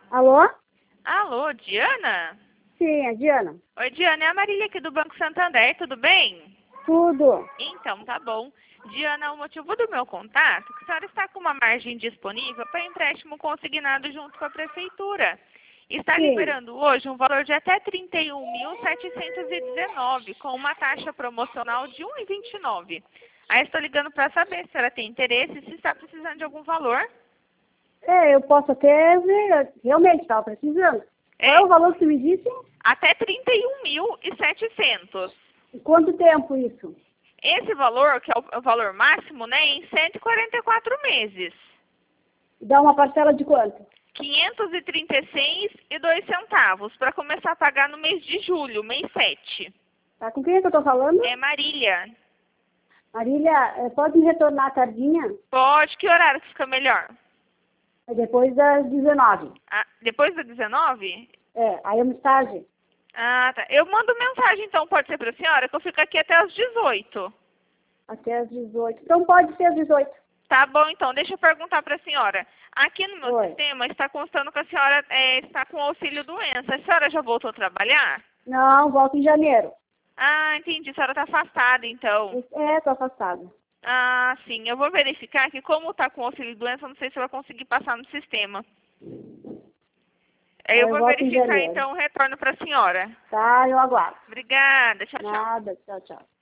Alô? Alô, Diana? Sim, é Diana. Oi, Diana, é a Marília aqui do Banco Santander, tudo bem? Tudo. Então, tá bom. Diana, o motivo do meu contato é que a senhora está com uma margem disponível para empréstimo consignado junto com a Prefeitura. Está Sim. liberando hoje um valor de até 31.719, com uma taxa promocional de 1,29. Aí estou ligando para saber se ela tem interesse e se está precisando de algum valor. É, eu posso até ver. Realmente, estava precisando. Qual é o valor que você me disse? Até 31.700. E quanto tempo isso? Esse valor, que é o valor máximo, né, em 144 meses. Dá uma parcela de quanto? R$ 536,02 para começar a pagar no mês de julho, mês 7. Tá com quem é que eu tô falando? É Marília. Marília, pode me retornar a tardinha? Pode, que horário que fica melhor? É depois das 19. Ah, depois das 19? É, aí é uma estágio. Ah, tá. Eu mando mensagem então, pode ser para a senhora, que eu fico aqui até as 18. Até às 18. Então pode ser às 18. Tá bom, então, deixa eu perguntar para a senhora. Aqui no meu Oi. sistema está constando que a senhora está com auxílio doença. A senhora já voltou a trabalhar? Não, volto em janeiro. Ah, entendi. A senhora está afastada, então. É, tô afastada. Ah, sim. Eu vou verificar que como está com auxílio doença, eu não sei se vai conseguir passar no sistema. Aí eu Eu vou volto em verificar, janeiro. então, o retorno para a senhora. Tá, eu aguardo. Obrigada. Tchau, tchau. Nada, tchau, tchau.